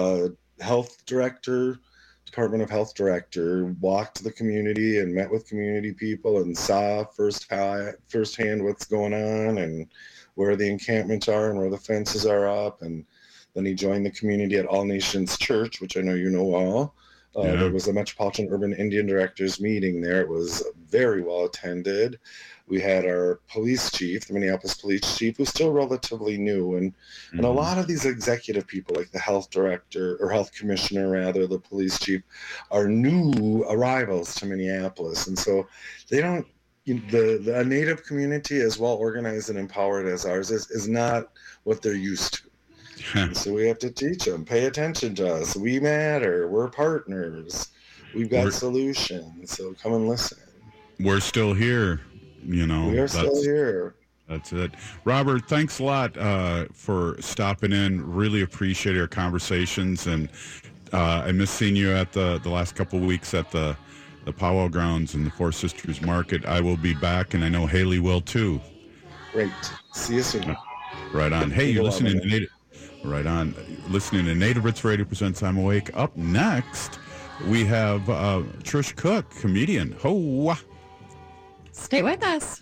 Department of Health director walked the community and met with community people and saw firsthand what's going on and where the encampments are and where the fences are up. And then he joined the community at All Nations Church, which I know you know all. There was a Metropolitan Urban Indian Directors meeting there. It was very well attended. We had our police chief, the Minneapolis police chief, who's still relatively new. And a lot of these executive people, like the health director, or health commissioner, rather, the police chief, are new arrivals to Minneapolis. And so they don't, the Native community, as well organized and empowered as ours is not what they're used to. So we have to teach them, pay attention to us. We matter. We're partners. We've got solutions. So come and listen. We're still here. We are still here. That's it. Robert, thanks a lot for stopping in. Really appreciate our conversations. And I miss seeing you at the last couple of weeks at the powwow grounds and the Four Sisters Market. I will be back, and I know Haley will too. Great. See you soon. Right on. Hey, you're listening to Native. Right on. Listening to Native Roots Radio presents I'm Awake. Up next, we have Trish Cook, comedian. Ho! Stay with us.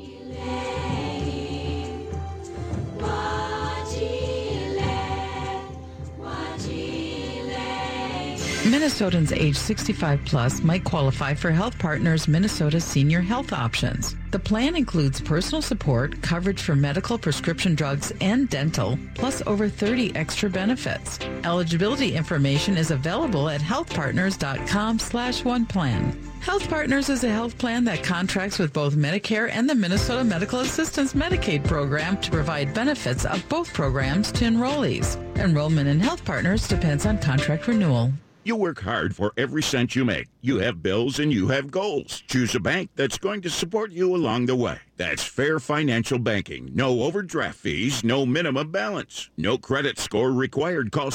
Minnesotans age 65 plus might qualify for Health Partners Minnesota Senior Health Options. The plan includes personal support, coverage for medical, prescription drugs, and dental, plus over 30 extra benefits. Eligibility information is available at healthpartners.com/oneplan. Health Partners is a health plan that contracts with both Medicare and the Minnesota Medical Assistance Medicaid program to provide benefits of both programs to enrollees. Enrollment in Health Partners depends on contract renewal. You work hard for every cent you make. You have bills and you have goals. Choose a bank that's going to support you along the way. That's Fair Financial Banking. No overdraft fees, no minimum balance. No credit score required. Call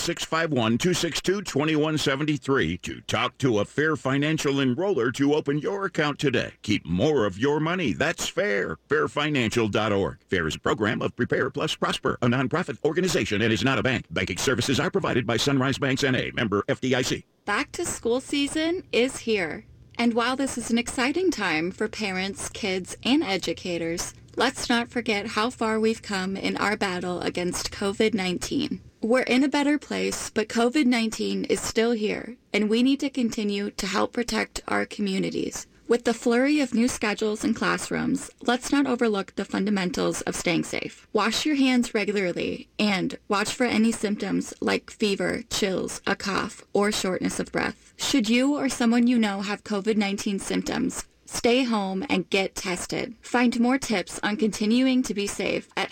651-262-2173 to talk to a Fair Financial enroller to open your account today. Keep more of your money. That's fair. Fairfinancial.org. FAIR is a program of Prepare Plus Prosper, a nonprofit organization and is not a bank. Banking services are provided by Sunrise Banks N.A., member FDIC. Back to school season is here. And while this is an exciting time for parents, kids, and educators, let's not forget how far we've come in our battle against COVID-19. We're in a better place, but COVID-19 is still here, and we need to continue to help protect our communities. With the flurry of new schedules and classrooms, let's not overlook the fundamentals of staying safe. Wash your hands regularly and watch for any symptoms like fever, chills, a cough, or shortness of breath. Should you or someone you know have COVID-19 symptoms, stay home and get tested. Find more tips on continuing to be safe at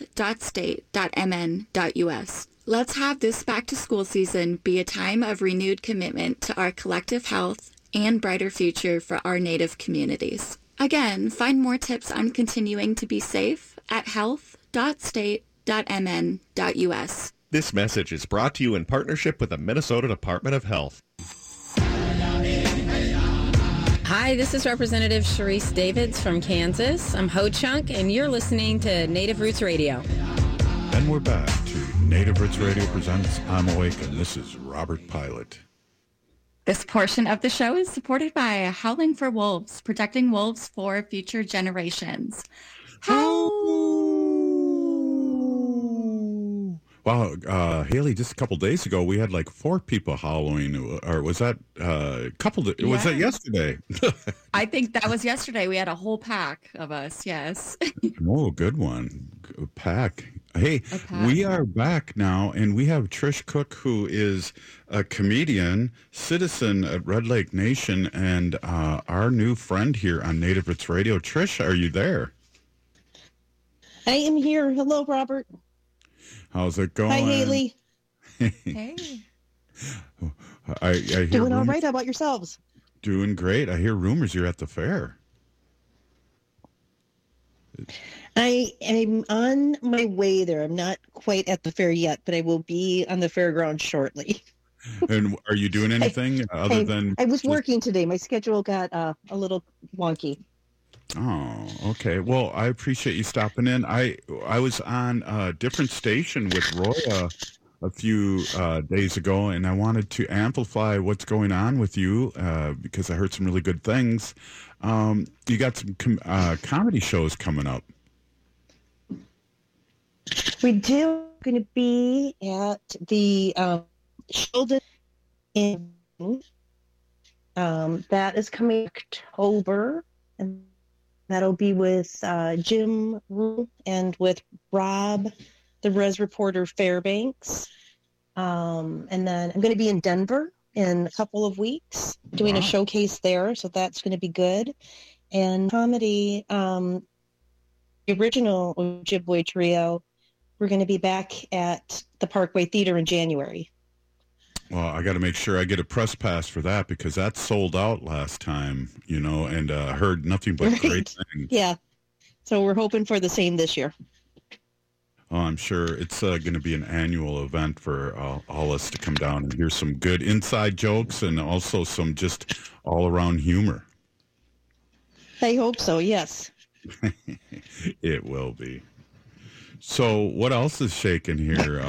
health.state.mn.us. Let's have this back-to-school season be a time of renewed commitment to our collective health and brighter future for our Native communities. Again, find more tips on continuing to be safe at health.state.mn.us. This message is brought to you in partnership with the Minnesota Department of Health. Hi, this is Representative Sharice Davids from Kansas. I'm Ho Chunk, and you're listening to Native Roots Radio. And we're back to Native Roots Radio presents I'm Awake, and this is Robert Pilot. This portion of the show is supported by Howling for Wolves, protecting wolves for future generations. Wow, Haley, just a couple days ago, we had like 4 people howling, or was that was that yesterday? I think that was yesterday. We had a whole pack of us, yes. Oh, good one. Pack. Hey, we are back now, and we have Trish Cook, who is a comedian, citizen at Red Lake Nation, and our new friend here on Native Roots Radio. Trish, are you there? I am here. Hello, Robert. How's it going? Hi, Haley. Hey. I hear doing all right. How about yourselves? Doing great. I hear rumors you're at the fair. I am on my way there. I'm not quite at the fair yet, but I will be on the fairground shortly. And are you doing anything other than... I was working today. My schedule got a little wonky. Oh, okay. Well, I appreciate you stopping in. I was on a different station with Roya a few days ago, and I wanted to amplify what's going on with you because I heard some really good things. You got some comedy shows coming up. We do. Going to be at the Sheldon in that is coming October, and that'll be with Jim and with Rob, the Res Reporter Fairbanks. And then I'm going to be in Denver in a couple of weeks doing a showcase there, so that's going to be good. And comedy, the original Ojibwe Trio, we're going to be back at the Parkway Theater in January. Well, I got to make sure I get a press pass for that because that sold out last time, and heard nothing but great things. Yeah. So we're hoping for the same this year. Oh, I'm sure it's going to be an annual event for all us to come down and hear some good inside jokes and also some just all-around humor. I hope so, yes. It will be. So what else is shaking here?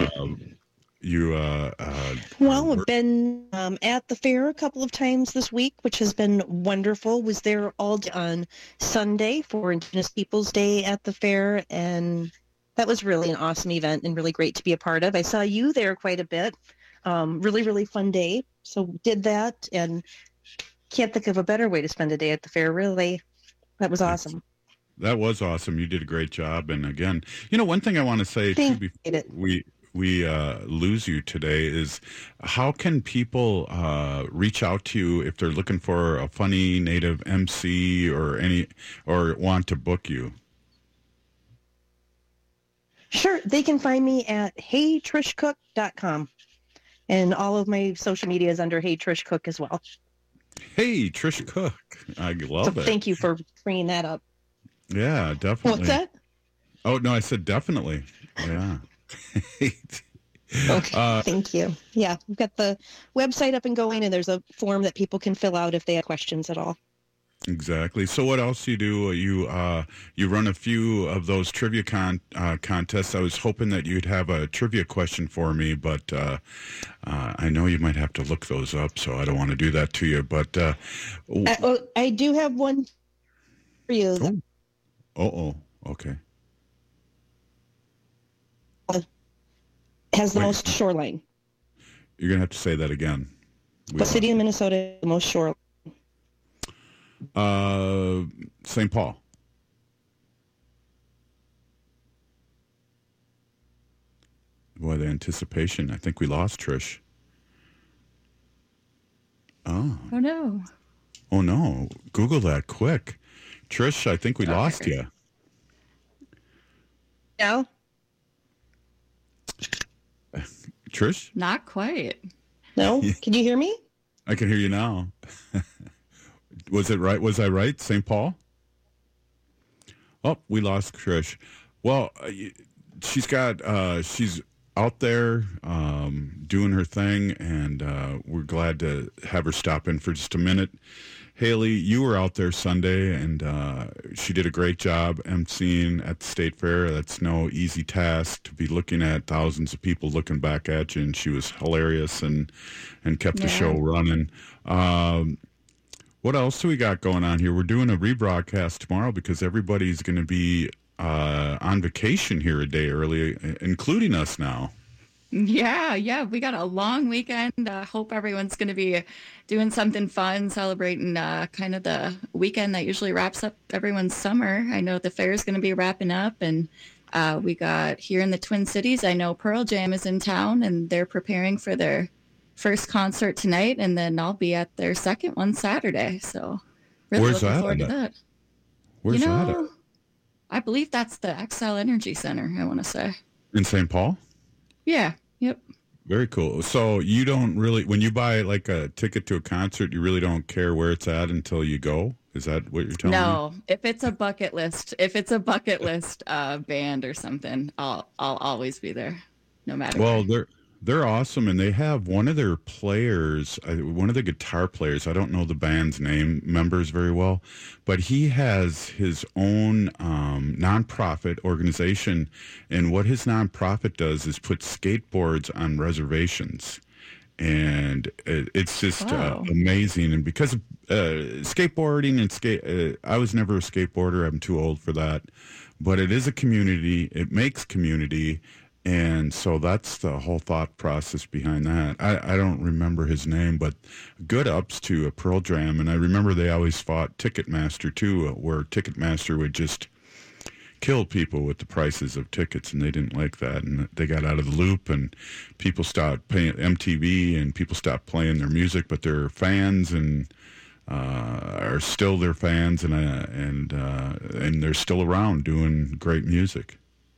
Well, we've been at the fair a couple of times this week, which has been wonderful. Was there all day on Sunday for Indigenous Peoples Day at the fair, and that was really an awesome event and really great to be a part of. I saw you there quite a bit. Really, really fun day. So did that, and can't think of a better way to spend a day at the fair, really. That was awesome. That was awesome. You did a great job. And again, one thing I want to say too before we lose you today is how can people reach out to you if they're looking for a funny Native MC or want to book you? Sure. They can find me at heytrishcook.com, and all of my social media is under Hey Trish Cook as well. Hey Trish Cook. I love it. Thank you for bringing that up. Yeah, definitely. What's that? Oh, no, I said definitely. Yeah. Okay, thank you. Yeah, we've got the website up and going, and there's a form that people can fill out if they have questions at all. Exactly. So what else you do? You run a few of those trivia contests. I was hoping that you'd have a trivia question for me, but I know you might have to look those up, so I don't want to do that to you. But I do have one for you. Okay. Has the most shoreline. You're going to have to say that again. What city in Minnesota has the most shoreline? St. Paul. Boy, the anticipation. I think we lost Trish. Oh no. Oh no. Google that quick. Trish, I think we lost you. No. Trish? Not quite. No? Can you hear me? I can hear you now. Was it right? Was I right? St. Paul? Oh, we lost Trish. Well, she's out there doing her thing, and we're glad to have her stop in for just a minute. Haley, you were out there Sunday, and she did a great job emceeing at the State Fair. That's no easy task to be looking at thousands of people looking back at you, and she was hilarious and kept the show running. What else do we got going on here? We're doing a rebroadcast tomorrow because everybody's going to be on vacation here a day early, including us now. Yeah, we got a long weekend. Hope everyone's going to be doing something fun, celebrating kind of the weekend that usually wraps up everyone's summer. I know the fair is going to be wrapping up, and we got here in the Twin Cities, I know Pearl Jam is in town, and they're preparing for their first concert tonight, and then I'll be at their second one Saturday. So really looking forward to that. Where's that at? I believe that's the XL Energy Center, I want to say. In St. Paul? Yeah, yep. Very cool. So you don't really, when you buy like a ticket to a concert, you really don't care where it's at until you go? Is that what you're telling me? No, if it's a bucket list band or something, I'll always be there, no matter Well, what. They're awesome, and they have one of their players, one of the guitar players, I don't know the band's members very well, but he has his own nonprofit organization, and what his nonprofit does is put skateboards on reservations, and it's just amazing. And because of skateboarding and I was never a skateboarder, I'm too old for that, but it is a community, it makes community. And so that's the whole thought process behind that. I don't remember his name, but good ups to a Pearl Jam. And I remember they always fought Ticketmaster, too, where Ticketmaster would just kill people with the prices of tickets, and they didn't like that. And they got out of the loop, and people stopped paying MTV, and people stopped playing their music, but they're fans and are still their fans, and they're still around doing great music.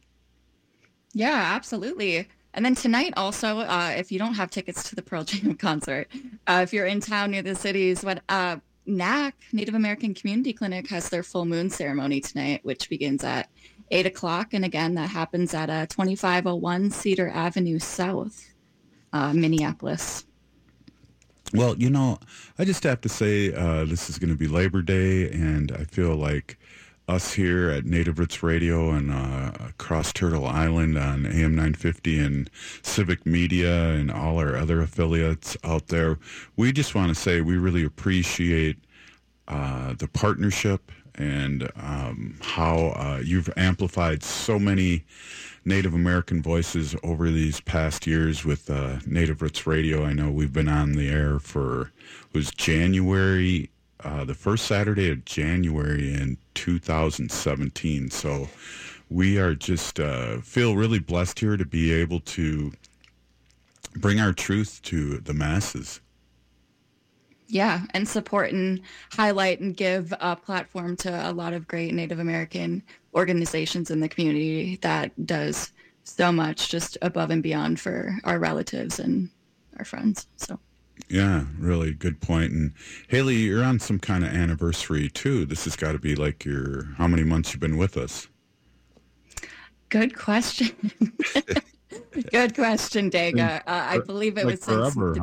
Yeah, absolutely. And then tonight also, if you don't have tickets to the Pearl Jam concert, if you're in town near the cities, NAC, Native American Community Clinic, has their full moon ceremony tonight, which begins at 8 o'clock. And again, that happens at 2501 Cedar Avenue South, Minneapolis. Well, I just have to say this is going to be Labor Day, and I feel like us here at Native Roots Radio and across Turtle Island on AM 950 and Civic Media and all our other affiliates out there, we just want to say we really appreciate the partnership and how you've amplified so many Native American voices over these past years with Native Roots Radio. I know we've been on the air it was January, the first Saturday of January in 2017. So we are just feel really blessed here to be able to bring our truth to the masses. Yeah, and support and highlight and give a platform to a lot of great Native American organizations in the community that does so much just above and beyond for our relatives and our friends. So. Yeah, really good point. And Haley, you're on some kind of anniversary too. This has got to be like how many months you've been with us? Good question. Good question, Dega. I believe it was since forever,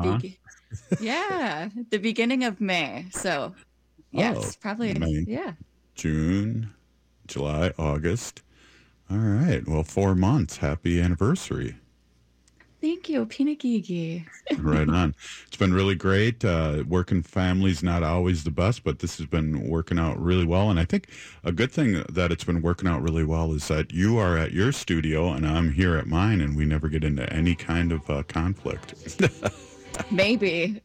the beginning of May. So yes, probably. May, yeah. June, July, August. All right. Well, 4 months. Happy anniversary. Thank you, Pinagigi. Right on. It's been really great. Working family's not always the best, but this has been working out really well. And I think a good thing that it's been working out really well is that you are at your studio and I'm here at mine, and we never get into any kind of conflict. Maybe.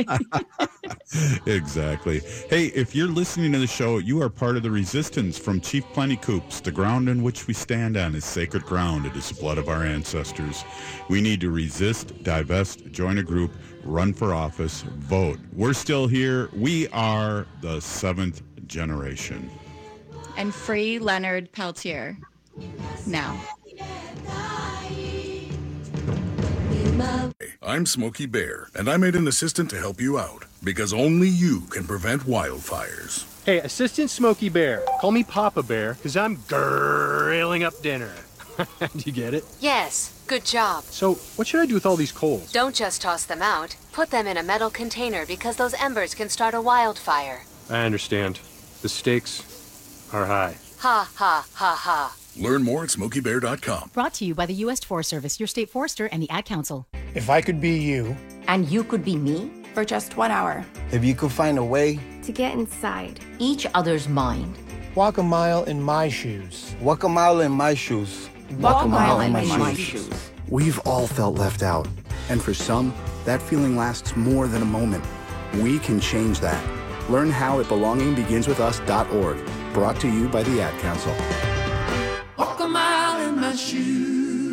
Exactly. Hey, if you're listening to the show, you are part of the resistance from Chief Plentycoops. The ground in which we stand on is sacred ground. It is the blood of our ancestors. We need to resist, divest, join a group, run for office, vote. We're still here. We are the 7th generation. And free Leonard Peltier. Now. I'm Smokey Bear, and I made an assistant to help you out, because only you can prevent wildfires. Hey, Assistant Smokey Bear, call me Papa Bear, because I'm grilling up dinner. Did you get it? Yes, good job. So, what should I do with all these coals? Don't just toss them out. Put them in a metal container because those embers can start a wildfire. I understand. The stakes are high. Ha, ha, ha, ha. Learn more at SmokeyBear.com. Brought to you by the U.S. Forest Service, your state forester, and the Ad Council. If I could be you. And you could be me? For just 1 hour. If you could find a way. To get inside. Each other's mind. Walk a mile in my shoes. Walk a mile in my shoes. Walk a mile in my shoes. We've all felt left out. And for some, that feeling lasts more than a moment. We can change that. Learn how at belongingbeginswithus.org. Brought to you by the Ad Council. Walk a mile in my shoes.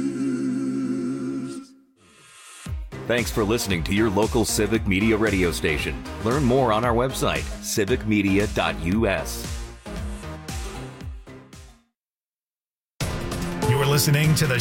Thanks for listening to your local Civic Media radio station. Learn more on our website, civicmedia.us. You're listening to the